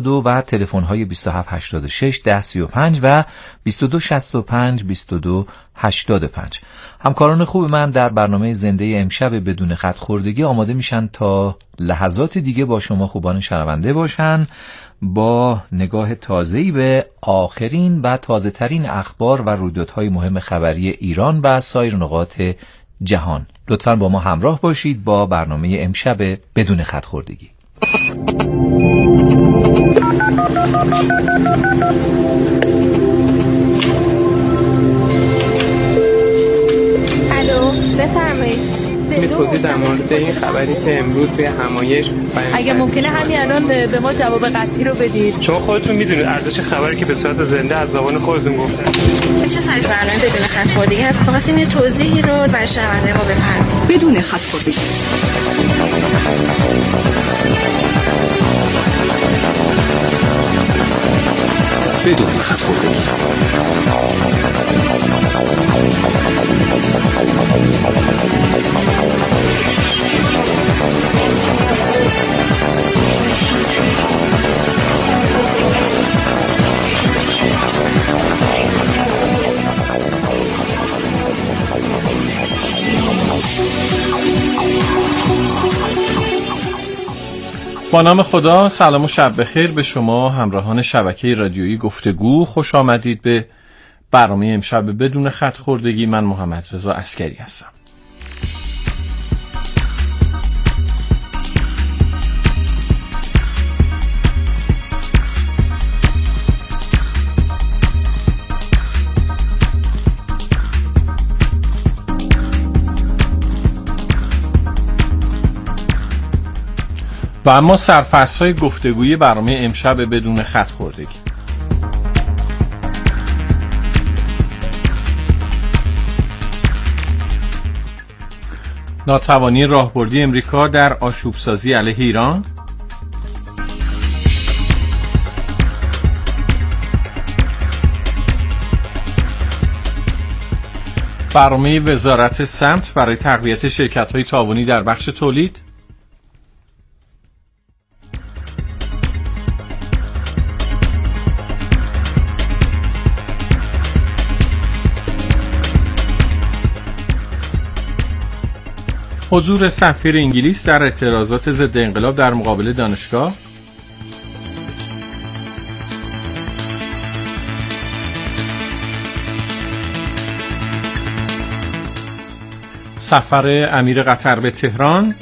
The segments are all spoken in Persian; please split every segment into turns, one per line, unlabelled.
22 و تلفن‌های 2786 1035 و 2265 2285. همکاران خوب من در برنامه زنده امشب بدون خط خوردگی آماده میشن تا لحظات دیگه با شما خوبان شنونده باشن با نگاه تازه‌ای به آخرین و تازه‌ترین اخبار و رویدادهای مهم خبری ایران و سایر نقاط جهان. لطفاً با ما همراه باشید با برنامه امشب بدون خط خوردگی.
الو، بفرمایید.
توضیح در مورد این خبری که امروز به همایش
اگه ممکنه همین الان به ما جواب قطعی رو بدید.
شما خودتون میدونید ارزش خبری که به صورت زنده از زبان خودتون گفتن
چه سایز برنامه بدون خط خوردگی هست؟ خواستیم یه توضیحی رو برای شنونده ما بفرمایید.
بدون خط خوردگی. بدون خط خوردگی.
با نام خدا، سلام و شب بخیر به شما همراهان شبکه رادیویی گفتگو. خوش آمدید به برنامه امشب بدون خط خوردگی. من محمد رضا عسکری هستم. و اما سرفصل‌های گفتگویی برنامه امشب بدون خط خوردگی. ناتوانی راهبردی امریکا در آشوبسازی علیه ایران، برنامه وزارت سمت برای تقویت شرکت‌های تعاونی در بخش تولید، حضور سفیر انگلیس در اعتراضات ضد انقلاب در مقابل دانشگاه، سفر امیر قطر به تهران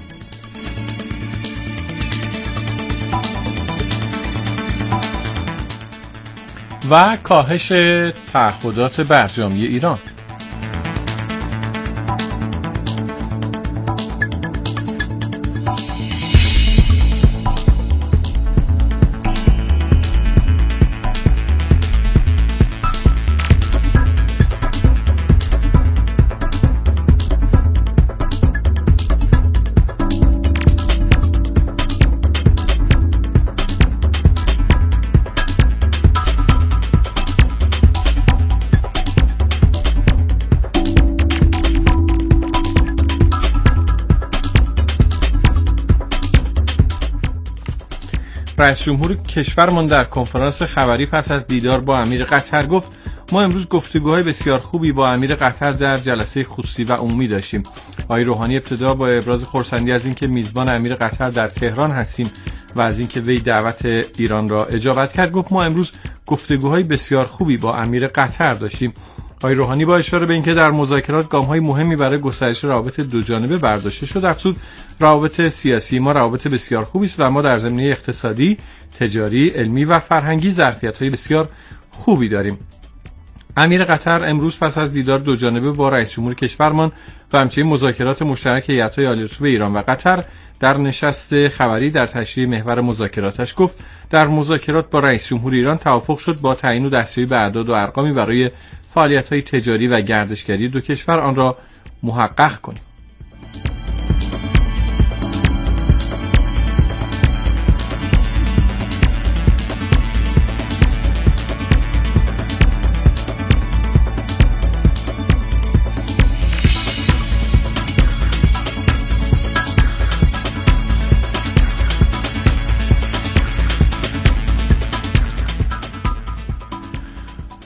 و کاهش تعهدات برجامی ایران. رئیس جمهور کشورمان در کنفرانس خبری پس از دیدار با امیر قطر گفت ما امروز گفتگوهای بسیار خوبی با امیر قطر در جلسه خصوصی و عمومی داشتیم. آقای روحانی ابتدا با ابراز خرسندی از اینکه میزبان امیر قطر در تهران هستیم و از اینکه وی دعوت ایران را اجابت کرد گفت ما امروز گفتگوهای بسیار خوبی با امیر قطر داشتیم. آقای روحانی با اشاره به اینکه در مذاکرات گام‌های مهمی برای گسترش روابط دوجانبه برداشته شد افزود روابط سیاسی ما روابط بسیار خوبی است و ما در زمینه اقتصادی، تجاری، علمی و فرهنگی ظرفیت‌های بسیار خوبی داریم. امیر قطر امروز پس از دیدار دوجانبه با رئیس جمهور کشورمان و همچنین مذاکرات مشترک هیئت‌های عالی‌رتبه ایران و قطر در نشست خبری در تشریح محور مذاکراتش گفت در مذاکرات با رئیس جمهور ایران توافق شد با تعیین و دستیابی به اعداد و ارقامی برای فعالیت‌های تجاری و گردشگری دو کشور آن را محقق کنیم.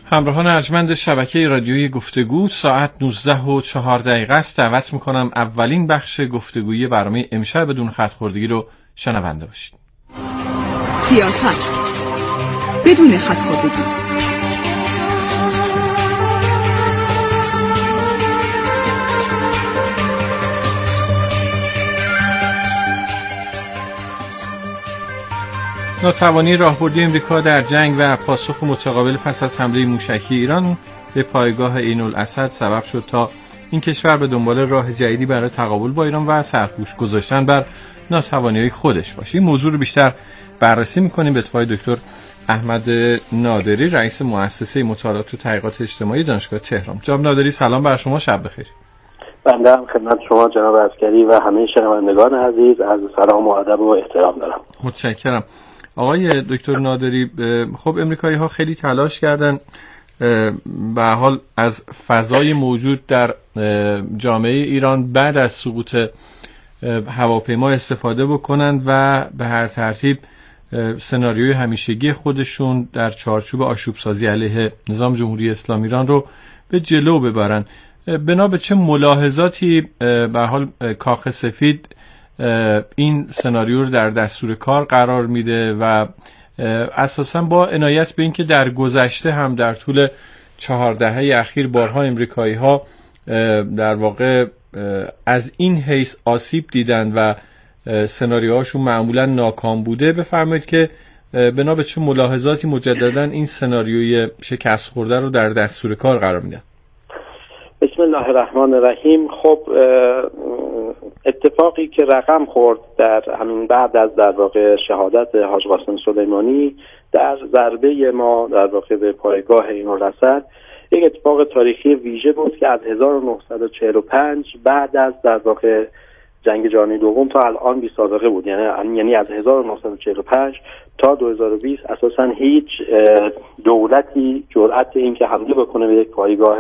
همراهان ارجمند شبکه رادیویی گفتگو، ساعت 19:04 است. دعوت میکنم اولین بخش گفتگویی برنامه امشب بدون خط خوردگی رو شنونده باشید.
سیاست بدون خط خوردگی.
ناتوانی راهبردی امریکا در جنگ و پاسخ متقابل پس از حمله موشکی ایران به پایگاه عین‌الاسد سبب شد تا این کشور به دنبال راه جدیدی برای تقابل با ایران و سرپوش گذاشتن بر ناتوانی‌های خودش باشه. این موضوع رو بیشتر بررسی می‌کنیم به اتفاق دکتر احمد نادری، رئیس مؤسسه مطالعات و تحقیقات اجتماعی دانشگاه تهران. جناب نادری سلام بر شما، شب بخیر.
بنده هم خدمت شما جناب عسکری و همه شنوندگان عزیز عرض سلام و ادب و احترام دارم.
متشکرم. آقای دکتر نادری، خب امریکایی ها خیلی تلاش کردن به حال از فضای موجود در جامعه ایران بعد از سقوط هواپیما استفاده بکنند و به هر ترتیب سناریوی همیشگی خودشون در چارچوب آشوبسازی علیه نظام جمهوری اسلامی ایران رو به جلو ببرن. بنا به چه ملاحظاتی به حال کاخ سفید این سناریو رو در دستور کار قرار میده و اساساً با عنایت به اینکه در گذشته هم در طول 4 دهه اخیر بارها امریکایی ها در واقع از این حیث آسیب دیدن و سناریوهاشون معمولاً ناکام بوده، بفرمایید که بنا به چه ملاحظاتی مجدداً این سناریوی شکست خورده رو در دستور کار قرار میدن؟
بسم الله الرحمن الرحیم. خب اتفاقی که رقم خورد در همین بعد از در واقع شهادت حاج قاسم سلیمانی در ضربه ما در واقع به پایگاه عین‌الاسد یک اتفاق تاریخی ویژه بود که از 1945 بعد از در واقع جنگ جهانی دوم تا الان بی سابقه بود. یعنی از 1945 تا 2020 اساساً هیچ دولتی جرأت این که حمله بکنه به یک پایگاه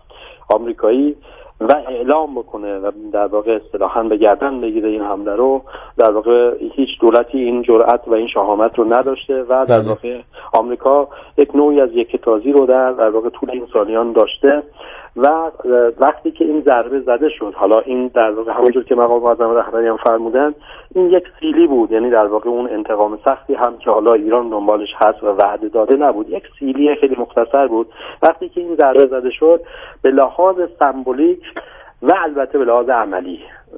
آمریکایی و اعلام بکنه و در واقع اصطلاحاً به گردن بگیره این حمله رو، در واقع هیچ دولتی این جرأت و این شهامت رو نداشته و در واقع آمریکا یک نوعی از یکتازی رو در واقع طول این سالیان داشته و وقتی که این ضربه زده شد، حالا این در واقع همونجور که مقام معظم رهبری هم فرمودن این یک سیلی بود، یعنی در واقع اون انتقام سختی هم که حالا ایران دنبالش هست و وعده داده نبود، یک سیلی خیلی مختصر بود. وقتی که این ضربه زده شد به لحاظ سمبولیک و البته به لحاظ عملی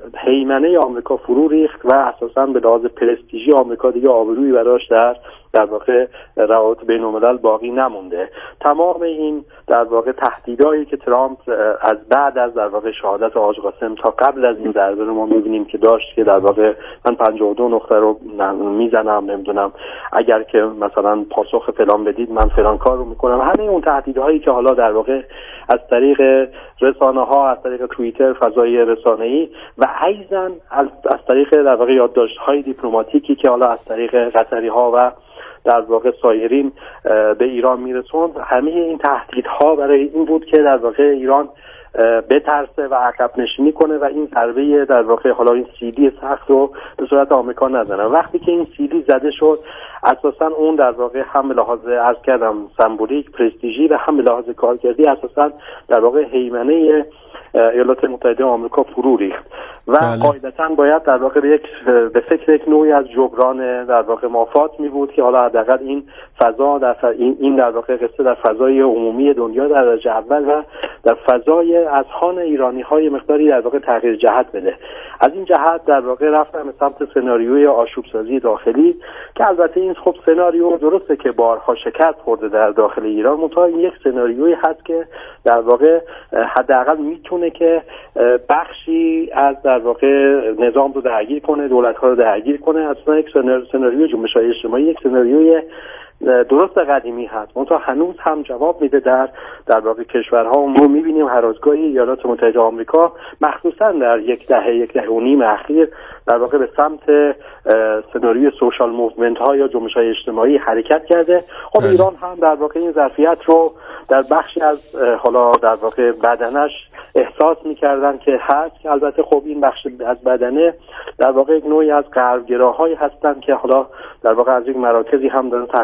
هیمنه آمریکا فرو ریخت و اساساً به لحاظ پرستیژی آمریکا دیگه آبرویی براش در واقع روابط بین‌الملل باقی نمونده. تمام این در واقع تهدیدایی که ترامپ از بعد از در واقع شهادت حاج قاسم تا قبل از این ضربه رو ما می‌بینیم که داشت که در واقع من 52 نقطه رو میزنم، نمیدونم اگر که مثلا پاسخ فلان بدید من فلان کار رو میکنم، همه اون تهدیدهایی که حالا در واقع از طریق رسانه‌ها، از طریق توییتر، فضای رسانه‌ای و ایضاً از طریق در واقع یادداشت‌های دیپلماتیکی که حالا از طریق قطری‌ها و در واقع سایرین به ایران میرسوند، همه این تهدیدها برای این بود که در واقع ایران بترسه و عقب نشینی کنه و این ضربه در واقع حالا این سیلی سخت رو به صورت آمریکا نزنه. وقتی که این سیلی زده شد اساساً اون در واقع هم به لحاظ عرض کردم سمبولیک پرستیژی و هم به لحاظ کارکردی اساساً در واقع هیمنه ایالات متحده آمریکا فرو ریخت و قاعدتاً باید در واقع به فکر یک نوعی از جبران در واقع مافات می بود که حالا حداقل این فضا این در واقع قصه در فضای عمومی دنیا در درجه اول و در فضای اذهان ایرانی‌های مقداری در واقع تغییر جهت بده. از این جهت در واقع رفتن به سمت سناریوی آشوبسازی داخلی که البته این خب سناریو درسته که بارها شکست خورده در داخل ایران، منتها این یک سناریویی هست که در واقع حداقل میتونه که بخشی از در واقع نظام رو درگیر کنه، دولت‌ها رو درگیر کنه. اصلا یک سناریوی جنبش‌های اجتماعی یک سناریوی درست قدیمی هست، منتها هنوز هم جواب میده در واقع کشورها. ما میبینیم هر از گاهی ایالات متحده آمریکا مخصوصا در یک دهه و نیم اخیر در واقع به سمت سناریوی سوشال موومنت ها یا جنبش‌های اجتماعی حرکت کرده. خب ایران هم در واقع این ظرفیت رو در بخشی از حالا در واقع بدنش احساس میکردن که هست، که البته خب این بخش از بدنه در واقع یک نوعی از غربگراهایی هستن که حالا در واقع از یک مراکزی هم دارن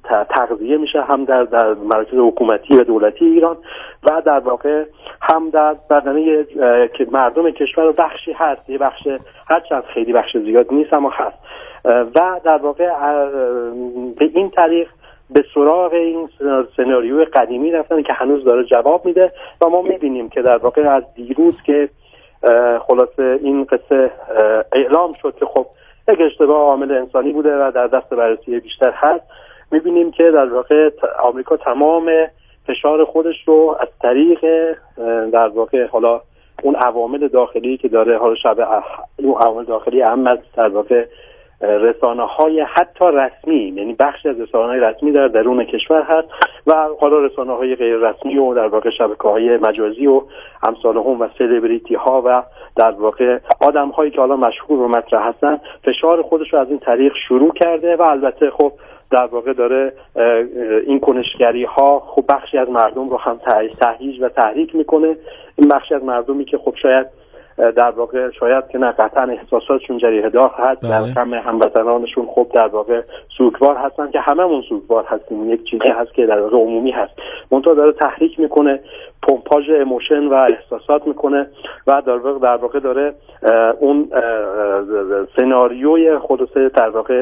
تغذیه میشه، هم در مراکز حکومتی و دولتی ایران و در واقع هم در بدنه که مردم کشور بخشی هست، یه بخش هرچند خیلی بخش زیاد نیست اما هست و در واقع به این طریق به سراغ این سناریوی قدیمی رفتن که هنوز داره جواب میده و ما میبینیم که در واقع از دیروز که خلاصه این قصه اعلام شد که خب یک اشتباه عامل انسانی بوده و در دست بررسی بیشتر هست، میبینیم که در واقع آمریکا تمام فشار خودش رو از طریق در واقع حالا اون عوامل داخلی که داره، حالا اون عوامل داخلی اهم از در واقع رسانه‌های حتی رسمی، یعنی بخشی از رسانه‌های رسمی در درون کشور هست و حالا رسانه‌های غیر رسمی و در واقع شبکه‌های مجازی و امثال هم و سلبریتی‌ها و در واقع آدم‌هایی که حالا مشهور و مطرح هستن فشار خودش رو از این طریق شروع کرده و البته خب در واقع داره این کنشگری‌ها خب بخشی از مردم رو هم تهییج و تحریک میکنه. این بخشی از مردمی که خب شاید در واقع که نه قطعا احساساتشون جریحه دار هست، در کم هموطنانشون خب در واقع سوگوار هستن که هممون سوگوار هستیم، یک چیزی هست که در واقع عمومی هست، منتها داره تحریک میکنه، پمپاژ ایموشن و احساسات میکنه و در واقع داره اون سناریوی خلاصه در واقع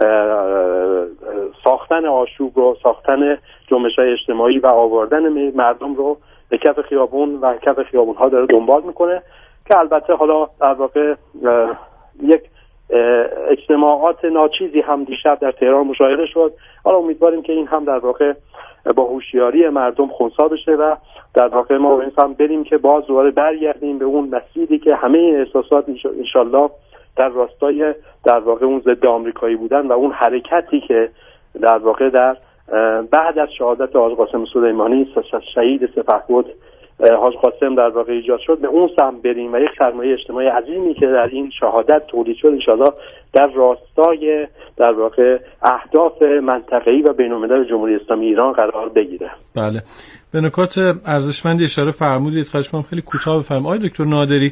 ساختن آشوب رو، ساختن جنبش‌های اجتماعی و آوردن مردم رو به کف خیابون و کف خیابون‌ها داره دنبال میکنه که البته حالا در واقع یک اجتماعات ناچیزی هم دیشب در تهران مشاهده شد. حالا امیدواریم که این هم در واقع با هوشیاری مردم خنثی بشه و در واقع ما هم بریم که باز دوباره برگردیم به اون مسیری که همه احساسات انشالله در راستای در واقع اون ضد آمریکایی بودن و اون حرکتی که در واقع در بعد از شهادت حاج قاسم سلیمانی شهید سپهبد حاج قاسم در واقع ایجاد شد، به اون سمت بریم و یک سرمایه اجتماعی عظیمی که در این شهادت تولید شد انشالله در راستای در واقع اهداف منطقه‌ای و بین‌المللی جمهوری اسلامی ایران قرار بگیره.
بله، به نکات ارزشمندی اشاره فرمودید. خواهش می‌کنم خیلی کوتاه بفرمایید آقای دکتر نادری،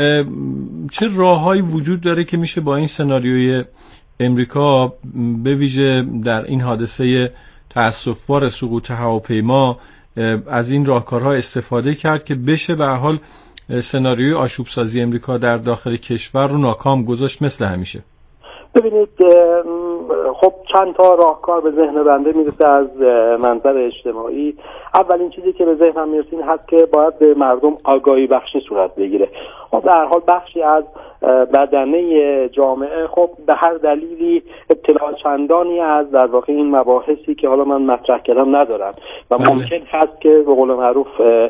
چه راههایی وجود داره که میشه با این سناریوی امریکا به ویژه در این حادثه تأسف‌بار سقوط هواپیما از این راهکارها استفاده کرد که بشه به هر حال سناریوی آشوب سازی امریکا در داخل کشور رو ناکام گذاشت مثل همیشه؟
ببینید خب چند تا راهکار به ذهن بنده میرسه از منظر اجتماعی. اولین چیزی که به ذهنم میرسه این هست که باید به مردم آگاهی بخشی صورت بگیره. خب در حال بخشی از بدنه جامعه خب به هر دلیلی اطلاع چندانی از در واقع این مباحثی که حالا من مطرح کردم ندارم و ممکن هست که به قول معروف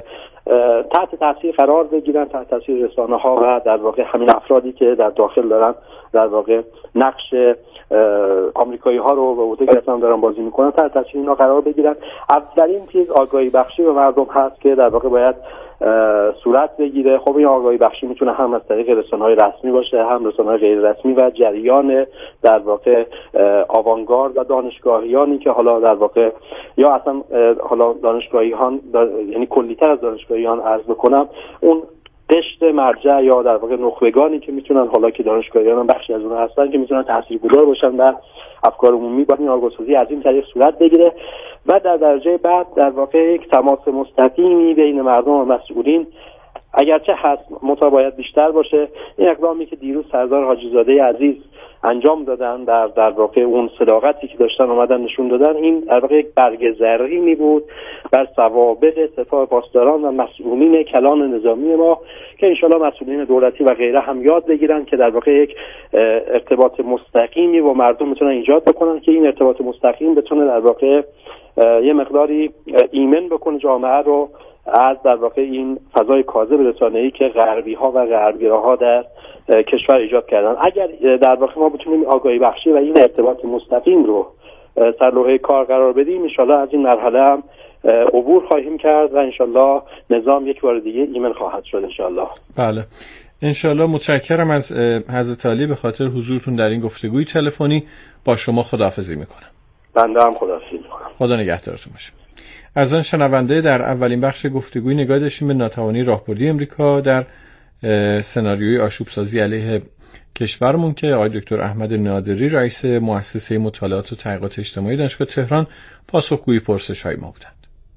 تحت تاثیر قرار بگیرن، تحت تاثیر رسانه‌ها و در واقع همین افرادی که در داخل دارن در واقع نقش آمریکایی‌ها رو به عهده گرفتن دارن بازی میکنن، تحت تاثیر اینا قرار بگیرن. اولین چیز آگاهی بخشی به مردم هست که در واقع باید صورت بگیره. خب این آگاهی بخشی میتونه هم از طریق رسانه‌های رسمی باشه، هم رسانه‌های غیر رسمی و جریان در واقع آوانگارد و دانشگاهیانی که حالا در واقع یا اصلا حالا دانشگاهیان یعنی کلی‌تر از دانشگاهیان عرض بکنم، اون قشر مرجع یا در واقع نخبگانی که میتونن حالا که دانشگاهیان هم بخشی از اونها هستن که میتونن تاثیرگذار باشن در افکار عمومی، با این آگاهی‌سازی از این طریق صورت بگیره و در درجه بعد در واقع یک تماس مستقیمی بین مردم و مسئولین اگرچه هست باید بیشتر باشه. این اقدامی که دیروز سردار حاجی زاده عزیز انجام دادن در واقع اون صداقتی که داشتن اومدن نشون دادن، این در واقع یک برگ زرینی بود بر سوابق سپاه پاسداران و مسئولین کلان نظامی ما که انشالله مسئولین دولتی و غیره هم یاد بگیرن که در واقع یک ارتباط مستقیمی با مردم میتونن ایجاد بکنن که این ارتباط مستقیم بتونه در واقع یه مقداری ایمن بکنه جامعه رو از در واقع این فضای کاذب رسانه‌ای که غربی‌ها و غربگراها در کشور ایجاد کردن. اگر در واقع ما بتونیم آگاهی بخشی و این ارتباط مستقیم رو سرلوحه کار قرار بدیم، انشالله از این مرحله هم عبور خواهیم کرد و انشالله نظام یک بار دیگه ایمن خواهد شد انشالله.
بله انشالله. متشکرم از حضرت علی به خاطر حضورتون در این گفتگوی تلفنی. با شما خداحافظی میکنم.
بنده هم خداحافظی میکنم.
خدا نگهدارتون باشه. از آن شنونده در اولین بخش گفتگوی نگاه داشتیم به ناتوانی راهبردی امریکا در سناریوی آشوب سازی علیه کشورمون که آقای دکتر احمد نادری رئیس مؤسسه مطالعات و تحقیقات اجتماعی دانشگاه تهران پاسخگوی پرسش‌های ما بودند.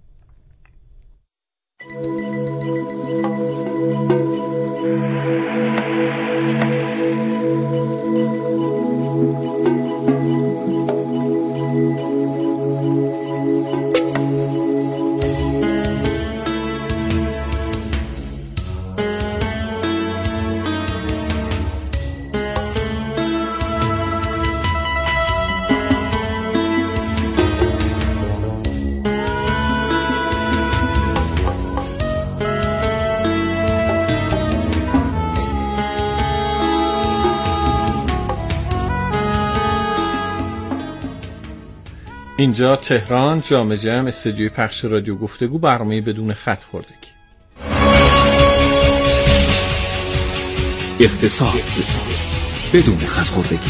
اینجا تهران، جام جم، استودیوی پخش رادیو گفتگو، برنامه بدون خط خوردگی.
اقتصاد بدون خط خوردگی.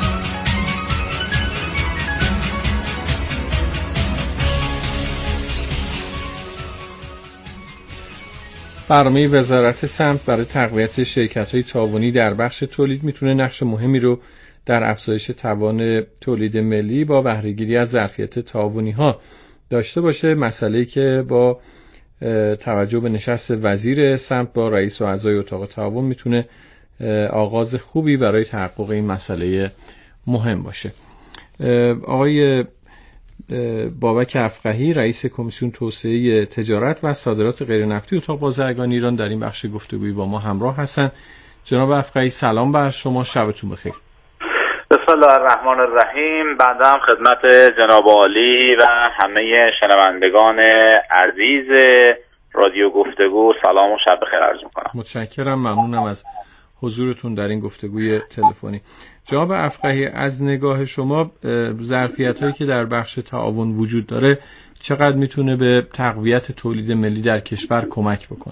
برنامه وزارت سمت برای تقویت شرکت‌های تعاونی در بخش تولید میتونه نقش مهمی رو در افزایش توان تولید ملی با بهره‌گیری از ظرفیت تعاونی‌ها داشته باشه. مسئله‌ای که با توجه به نشست وزیر سمت با رئیس و اعضای اتاق تعاون میتونه آغاز خوبی برای تحقق این مسئله مهم باشه. آقای بابک افقهی رئیس کمیسیون توسعه تجارت و صادرات غیرنفتی اتاق بازرگانی ایران در این بخش گفتگویی با ما همراه هستند. جناب افقهی سلام بر شما، شبتون بخیر.
بسم الله الرحمن الرحیم. بنده هم خدمت جناب عالی و همه شنوندگان عزیز رادیو گفتگو سلام و شب بخیر عرض می‌کنم.
متشکرم، ممنونم از حضورتون در این گفتگوی تلفنی. جناب افقهی، از نگاه شما ظرفیت‌هایی که در بخش تعاون وجود داره چقدر میتونه به تقویت تولید ملی در کشور کمک بکنه؟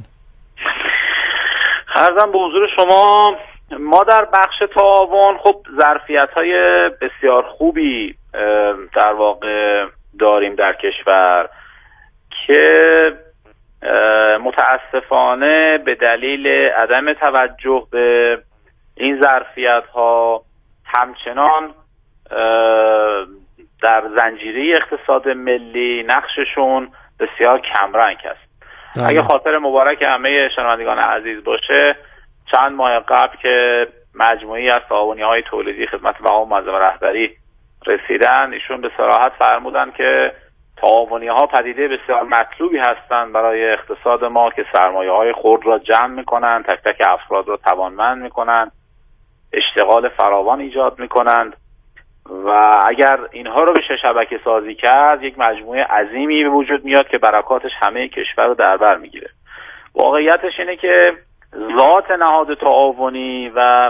عرضم به حضور شما، ما در بخش تعاون خب ظرفیت‌های بسیار خوبی در واقع داریم در کشور که متاسفانه به دلیل عدم توجه به این ظرفیت‌ها همچنان در زنجیره اقتصاد ملی نقششون بسیار کمرنگ است. اگه خاطر مبارک همه شنوندگان عزیز باشه، چند ماه قبل که مجموعی از تعاونی‌های تولیدی خدمت مقام معظم رهبری رسیدن، ایشون به صراحت فرمودن که تعاونی‌ها پدیده بسیار مطلوبی هستند برای اقتصاد ما که سرمایه‌های خرد را جمع می‌کنند، تک تک افراد را توانمند می‌کنند، اشتغال فراوان ایجاد می‌کنند و اگر اینها رو بشه شبکه سازی کرد، یک مجموعه عظیمی به وجود میاد که برکاتش همه کشور رو در بر میگیره. واقعیتش اینه که ذات نهاد تعاونی و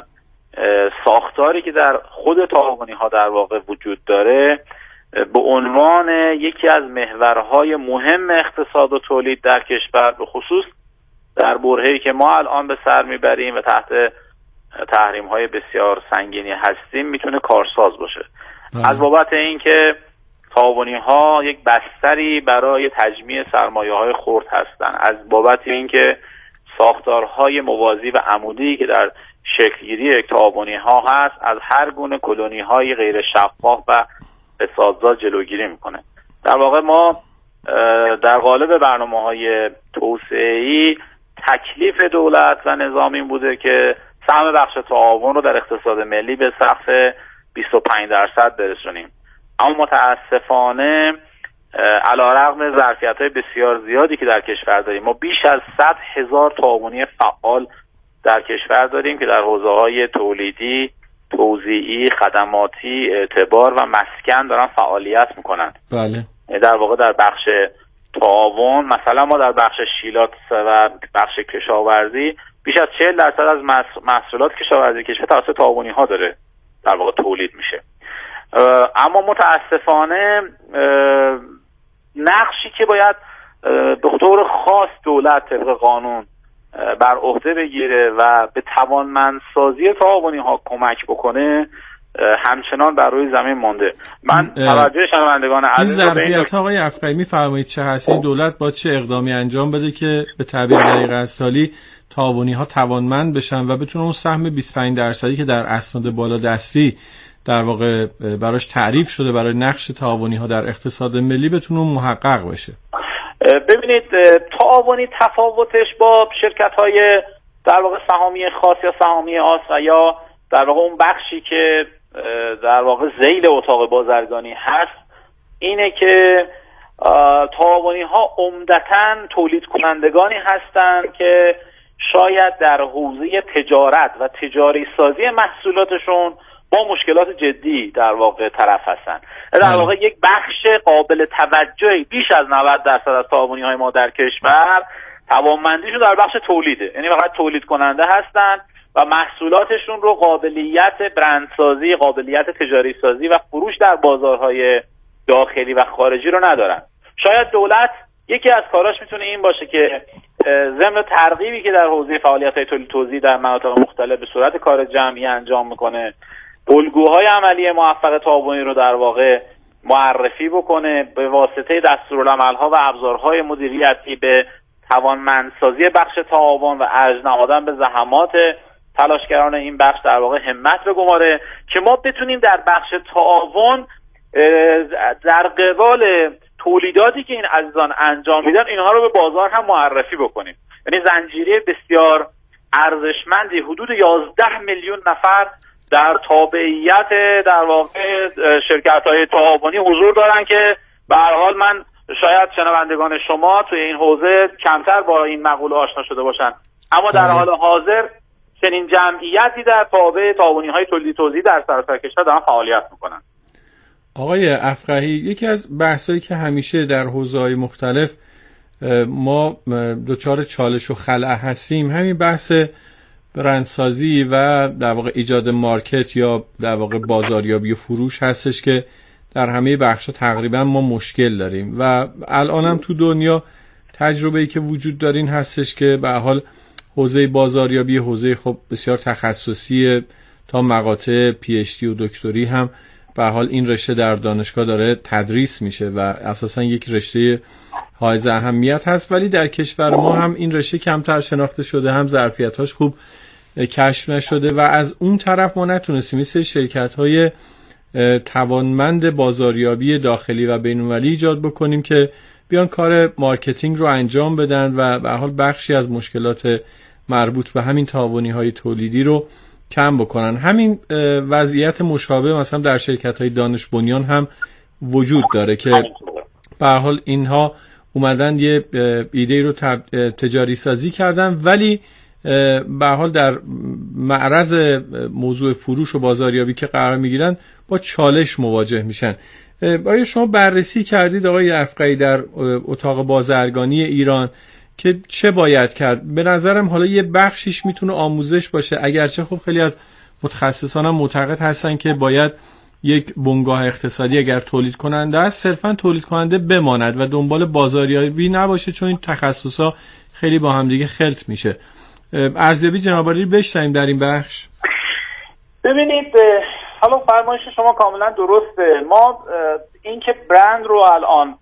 ساختاری که در خود تعاونی ها در واقع وجود داره به عنوان یکی از محورهای مهم اقتصاد و تولید در کشور، به خصوص در برهه‌ای که ما الان به سر میبریم و تحت تحریم های بسیار سنگینی هستیم، میتونه کارساز باشه. از بابت اینکه تعاونی ها یک بستری برای تجمیع سرمایه های خرد هستند، از بابت اینکه ساختارهای موازی و عمودی که در شکلگیری یک تعاونی ها هست از هر گونه کلونی های غیر شفاف و فسادزا جلوگیری میکنه. در واقع ما در قالب برنامه های توسعه‌ای تکلیف دولت و نظام این بوده که سهم بخش تعاون رو در اقتصاد ملی به سقف 25% برسونیم. اما متاسفانه علیرغم ظرفیت‌های بسیار زیادی که در کشور داریم، ما بیش از 100,000 تعاونی فعال در کشور داریم که در حوزه‌های تولیدی، توزیعی، خدماتی، اعتبار و مسکن دارن فعالیت میکنن.
بله.
در واقع در بخش تعاون مثلا ما در بخش شیلات و بخش کشاورزی بیش از 40% از محصولات کشاورزی کشور توسط تعاونی ها داره در واقع تولید میشه. اما متاسفانه نقشی که باید به طور خاص دولت طبق قانون بر عهده بگیره و به توانمندسازی تعاونی ها کمک بکنه، همچنان بر روی زمین مونده. من توجه شنوندگان عزیز
این ظرفیت آقای افقی میفرمایید چه هست؟ این دولت با چه اقدامی انجام بده که به تعبیر دقیق از سالی تعاونی ها توانمند بشن و بتونه اون سهم 25% که در اسناد بالا دستی در واقع براش تعریف شده برای نقش تعاونی ها در اقتصاد ملی بتونه محقق بشه؟
ببینید، تعاونی تفاوتش با شرکت‌های در واقع سهامی خاص یا سهامی آس یا در واقع اون بخشی که در واقع ذیل اتاق بازرگانی هست اینه که تعاونی ها عمدتاً تولید کنندگانی هستند که شاید در حوزه تجارت و تجاری سازی محصولاتشون با مشکلات جدی در واقع طرف هستن. در واقع یک بخش قابل توجهی بیش از 90% از تعاونی های ما در کشور توانمندیشون در بخش تولیده، یعنی فقط تولید کننده هستن و محصولاتشون رو قابلیت برندسازی، قابلیت تجاری سازی و فروش در بازارهای داخلی و خارجی رو ندارن. شاید دولت یکی از کاراش میتونه این باشه که ضمن ترغیبی که در حوزه فعالیت‌های تولید توزیع در مناطق مختلف به صورت کار جمعی انجام میکنه، الگوهای عملی موفق تعاونی رو در واقع معرفی بکنه، به واسطه دستورالعمل‌ها و ابزارهای مدیریتی به توانمندسازی بخش تعاون و ارج نهادن به زحمات تلاشگران این بخش در واقع همت بگماره که ما بتونیم در بخش تعاون در قبال تولیداتی که این عزیزان انجام میدن اینها رو به بازار هم معرفی بکنیم. یعنی زنجیره بسیار ارزشمندی حدود 11 میلیون نفر در تابعیت در واقع شرکت‌های تعاونی حضور دارن که به هر حال من شاید شنوندگان شما توی این حوزه کمتر با این مقوله آشنا شده باشن، اما در حال حاضر چنین جمعیتی در تابع تعاونی‌های تولید توزیع در سراسر کشور دارن فعالیت میکنن.
آقای افقهی، یکی از بحثایی که همیشه در حوزه‌های مختلف ما دچار چالش و خلأ هستیم همین بحث برندسازی و در واقع ایجاد مارکت یا در واقع بازاریابی و فروش هستش که در همه بخش‌ها تقریبا ما مشکل داریم و الان هم تو دنیا تجربه‌ای که وجود دارین هستش که به هر حال حوزه بازاریابی حوزه خب بسیار تخصصی تا مقاطع PhD و دکتری هم به هر حال این رشته در دانشگاه داره تدریس میشه و اساسا یک رشته حائز اهمیت هست، ولی در کشور ما هم این رشته کمتر شناخته شده، هم ظرفیت‌هاش خوب کشف نشده و از اون طرف ما نتونستیم مثل شرکت‌های توانمند بازاریابی داخلی و بین‌المللی ایجاد بکنیم که بیان کار مارکتینگ رو انجام بدن و به هر حال بخشی از مشکلات مربوط به همین تعاونی‌های تولیدی رو کم بکنن. همین وضعیت مشابه مثلا در شرکت‌های دانش بنیان هم وجود داره که به هر حال اینها اومدن یه ایده رو تجاری سازی کردن ولی به هر حال در معرض موضوع فروش و بازاریابی که قرار میگیرن با چالش مواجه میشن. آیا شما بررسی کردید آقای افقهی در اتاق بازرگانی ایران که چه باید کرد؟ به نظرم حالا یه بخشیش میتونه آموزش باشه، اگرچه خب خیلی از متخصصان هم معتقد هستن که باید یک بنگاه اقتصادی اگر تولید کننده است صرفا تولید کننده بماند و دنبال بازاریابی نباشه، چون این تخصصا خیلی با هم دیگه خلط میشه. ارزیابی جناب عالی بشنویم در این بخش.
ببینید، حالا فرمایش شما کاملا درسته. ما این که برند رو الان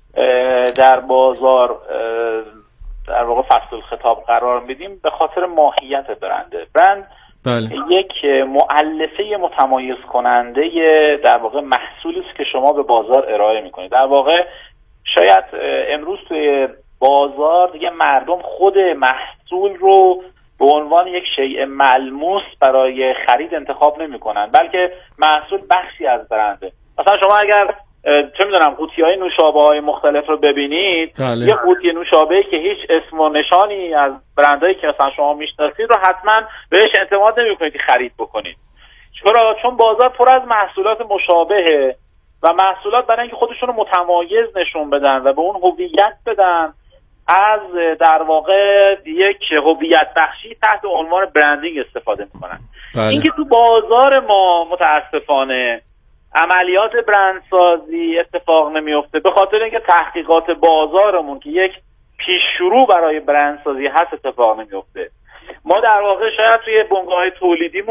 در بازار در واقع فصل الخطاب قرار میدیم به خاطر ماهیت برنده. برند
بله.
یک مؤلفه متمایز کننده در واقع محصولی است که شما به بازار ارائه میکنید. در واقع شاید امروز توی بازار دیگه مردم خود محصول رو به عنوان یک شیء ملموس برای خرید انتخاب نمیکنن، بلکه محصول بخشی از برنده. مثلا شما اگر چه میدونم قوطی‌های نوشابه‌های مختلف رو ببینید،
بله.
یه قوطی نوشابه‌ای که هیچ اسم و نشانی از برندایی که مثلا شما میشناسید رو حتما بهش اعتماد نمی‌کنید که خرید بکنید. چرا؟ چون بازار پر از محصولات مشابهه و محصولات برای اینکه خودشون رو متمایز نشون بدن و به اون هویت بدن از در واقع یک هویت بخشی تحت عنوان برندینگ استفاده می‌کنن.
بله.
اینکه تو بازار ما متاسفانه عملیات برندسازی اتفاق نمیفته به خاطر اینکه تحقیقات بازارمون که یک پیش شروع برای برندسازی هست اتفاق نمیفته. ما در واقع شاید توی بنگاه‌های تولیدیمون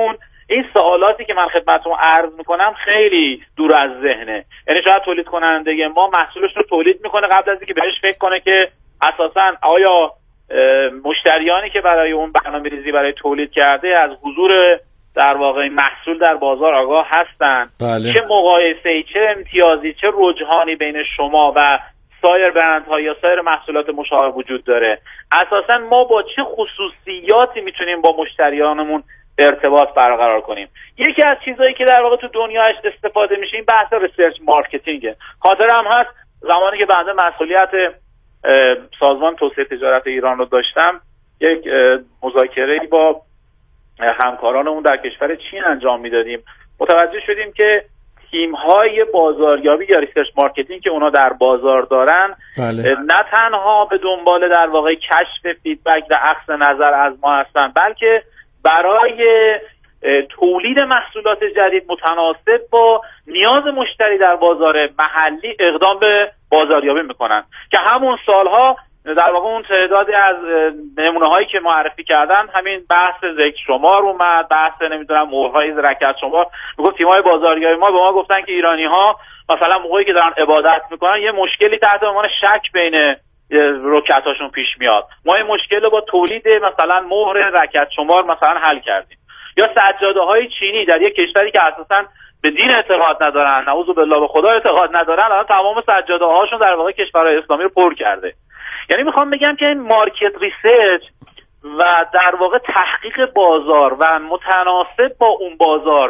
این سوالاتی که من خدمتتون عرض میکنم خیلی دور از ذهنه. یعنی شاید تولید کننده ما محصولش رو تولید میکنه قبل از اینکه بهش فکر کنه که اساساً آیا مشتریانی که برای اون برنامه‌ریزی برای تولید کرده از حضور در واقع محصول در بازار آگاه هستن.
بله.
چه مقایسه‌ای، چه امتیازی، چه رجحانی بین شما و سایر برندها یا سایر محصولات مشابه وجود داره. اساساً ما با چه خصوصیاتی میتونیم با مشتریانمون ارتباط برقرار کنیم. یکی از چیزایی که در واقع تو دنیاش استفاده میشه این بحث ریسرچ مارکتینگه. خاطرم هست زمانی که بنده مسئولیت سازمان توسعه تجارت ایران رو داشتم، یک مذاکره با همکارانمون در کشور چین انجام میدادیم. متوجه شدیم که تیم‌های بازاریابی یا ریسرچ مارکتینگ که اونا در بازار دارن،
بله.
نه تنها به دنبال در واقع کشف فیدبک و اخذ نظر از ما هستن، بلکه برای تولید محصولات جدید متناسب با نیاز مشتری در بازار محلی اقدام به بازاریابی میکنن که همون سالها در واقع اون تعدادی از نمونه هایی که معرفی کردن همین بحث ذکر شمار اومد، بحث نمیدونم مهرهای رکعت شمار. میگفت تیم‌های بازاریابی ما به ما گفتن که ایرانی ها مثلا موقعی که دارن عبادت میکنن یه مشکلی تحت عنوان شک بین رکعتاشون پیش میاد. ما این مشکل رو با تولید مثلا مهر رکعت شمار مثلا حل کردیم. یا سجاده‌های چینی در یک کشوری که اساساً به دین اعتقاد ندارن، نعوذ بالله به خدا اعتقاد ندارن، الان تمام سجاده‌هاشون در واقع کشورهای اسلامی رو پر کرده. یعنی میخوام بگم که این مارکت ریسرچ و در واقع تحقیق بازار و متناسب با اون بازار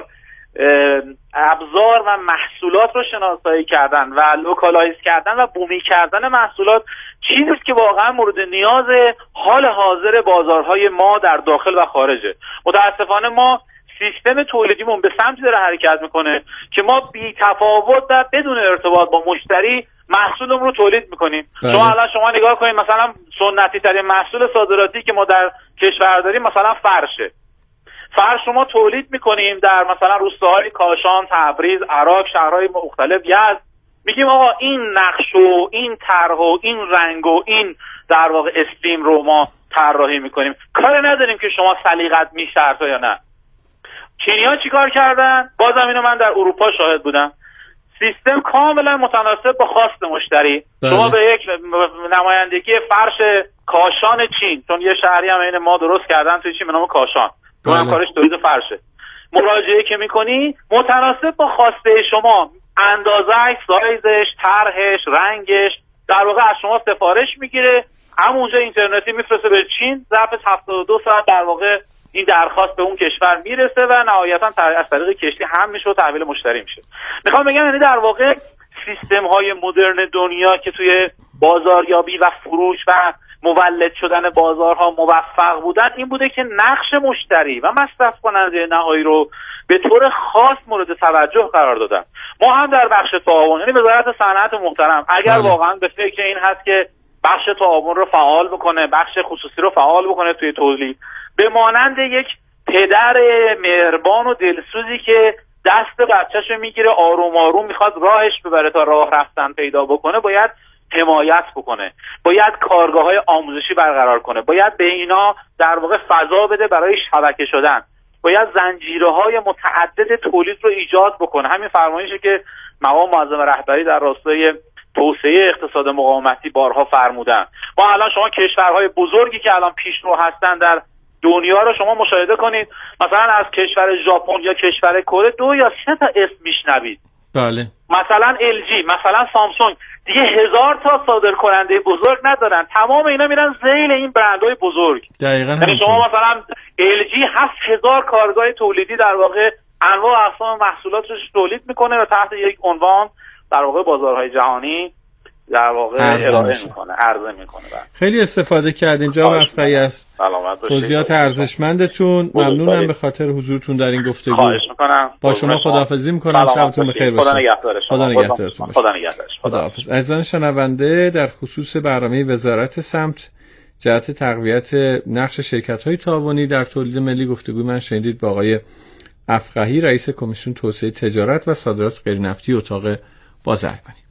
ابزار و محصولات رو شناسایی کردن و لوکالایز کردن و بومی کردن محصولات چیزیست که واقعا مورد نیاز حال حاضر بازارهای ما در داخل و خارجه. متاسفانه ما سیستم تولیدیمون به سمتی داره حرکت میکنه که ما بی تفاوت و بدون ارتباط با مشتری محصولمون رو تولید میکنیم. شما نگاه کنید مثلا سنتی ترین محصول صادراتی که ما در کشور داریم مثلا فرشه. فرش رو ما تولید میکنیم در مثلا روستاهای کاشان، تبریز، عراق، شهرهای مختلف، یزد. میگیم آقا این نقش و این طرح و این رنگ و این در واقع استیم رو ما طراحی میکنیم. کار نداریم که شما سلیقت میشرطه یا نه. چینی‌ها چیکار کردن؟ بازم اینو من در اروپا شاهد بودم. سیستم کاملا متناسب با خواست مشتری. شما به یک نمایندگی فرش کاشان چین، چون یه شهری هم این ما درست کردن توی چین به نام کاشان، تو هم کارش تولید فرشه، مراجعه که میکنی متناسب با خواسته شما اندازه‌اش، سایزش، طرحش، رنگش در واقع از شما سفارش میگیره، همونجا اینترنتی میفرسته به چین، ظرف 72 ساعت در واقع این درخواست به اون کشور میرسه و نهایتا از طریق کشتی هم میشه و تحویل مشتری میشه. میخوام بگم یعنی در واقع سیستم های مدرن دنیا که توی بازاریابی و فروش و مولد شدن بازارها موفق بودن این بوده که نقش مشتری و مصرف کننده نهایی رو به طور خاص مورد توجه قرار دادن. ما هم در بخش تعاون، یعنی وزارت صنعت محترم اگر واقعا به فکر این هست که بخش تعاون رو فعال بکنه، بخش خصوصی رو فعال بکنه توی تولید، به مانند یک پدر مهربان و دلسوزی که دست بچه‌شو میگیره آروم آروم میخواد راهش ببره تا راه رفتن پیدا بکنه، باید حمایت بکنه، باید کارگاه‌های آموزشی برقرار کنه، باید به اینا در واقع فضا بده برای شبکه شدن، باید زنجیره‌های متعدد تولید رو ایجاد بکنه. همین فرمایشی که مقام معظم رهبری در راستای توسعه اقتصاد مقاومتی بارها فرمودن. ما الان شما کشورهای بزرگی که الان پیشرو هستن در دنیا رو شما مشاهده کنید، مثلا از کشور ژاپن یا کشور کره 2 یا 3 تا اسم میشنوید.
بله.
مثلا LG، مثلا سامسونگ، دیگه 1000 تا صادرکننده بزرگ ندارن، تمام اینا میرن ذیل این برندهای بزرگ.
دقیقاً.
یعنی شما مثلا LG 7000 کارگاه تولیدی در واقع انواع اقسام محصولاتش تولید میکنه و تحت یک عنوان در واقع بازارهای جهانی در واقع ارائه میکنه، عرضه میکنه.
خیلی استفاده کردین جناب افقهی از توضیحات ارزشمندتون. ممنونم به خاطر حضورتون در این گفتگو.
خواهش میکنم.
با شما خداحافظی میکنم. شبتون بخیر باشه.
خدا نگهدارتون.
خدا نگهدارتون. خداحافظ. عزیزان شنونده، در خصوص برنامه وزارت سمت جهت تقویت نقش شرکت‌های تعاونی در تولید ملی گفتگوی من شنیدید با آقای افقهی، رئیس کمیسیون توسعه تجارت و صادرات غیرنفتی اتاق بازرگانی.